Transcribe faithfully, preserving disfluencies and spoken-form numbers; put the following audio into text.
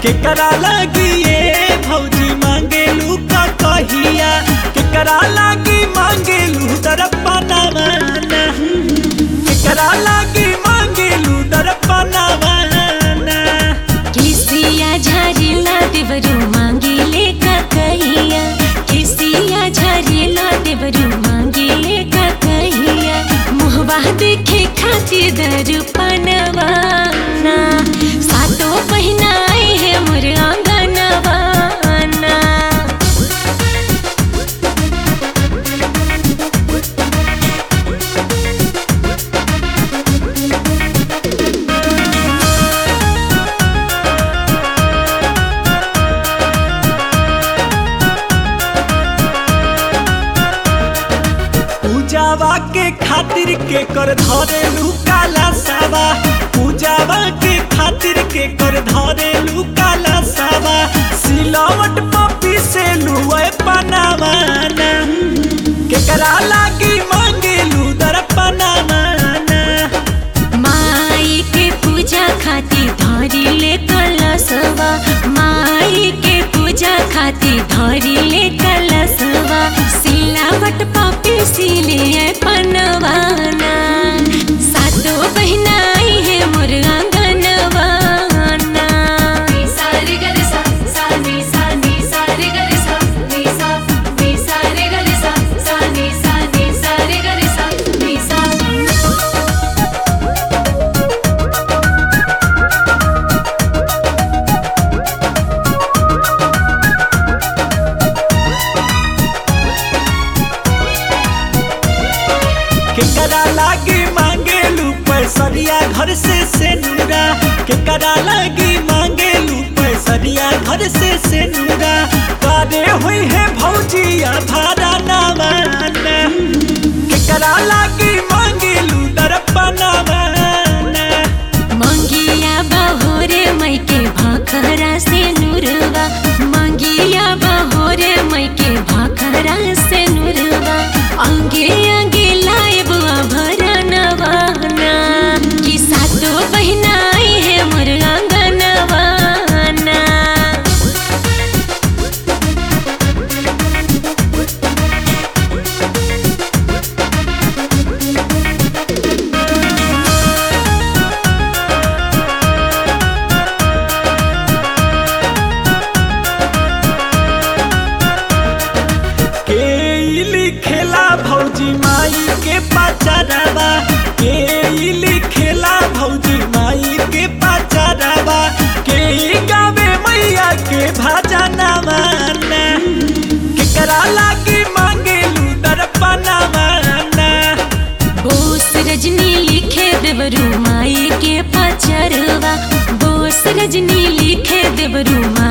केकरा लागी ये भौजी मांगेलू का कहिया केकरा लागी मांगेलू दरपना वाना केकरा लागी मांगेलू दरपना वाना किसिया झारीला देवरू मांगेले का कहिया किसिया झारीला देवरू मांगेले का कहिया मुहबा देखे खातिर दरपनवा ना सातो बहिना आई है मोर आंगनवा ना पूजावा के खातिर के कर धरेलू काला सावा पूजावा के खातिर के कर धरेलू काला सावा सिलावट पपी से लुए पनावाना केकरा लागी मांगेलू दरपनावाना माई के पूजा खातिर धरिले कलशवा माई के पूजा खातिर धरिले कलशवा सिलावट पापी सिले पनवाना सातो बहिना आई है मोर आंगनवाना सारे गरे सा सा नी सा नी सारे गरे सा नी सा नी सारे गरे सा सा नी सा नी सारे गरे सा नी सा केकरा लागी मांगेलू पैसरिया घर से सेनुरा केकरा लागी मांगेलू पैसरिया घर से सेनुरा कारे हुई है भौजिया भारा नावाना केकरा लागी मांगेलू दरपना वाना मंगिया बहोरे मई के भाखरा से नुरवा मंगिया बहोरे मई के भाखरा से नुरवा अंगे अंगे लाइब आभरणवाना कि सातो बहिना आई है मोर आंगनवाना के ई लिखेला भौजी माई के पाचारवा के ई लिखेला भौजी माई के पाचारवा के ई गावे मैया के भाजना वाना केकरा लागी मांगेलू दरपना वाना बोस रजनी लिखे देवरू माई के पचरवा बोस रजनी लिखे देवरू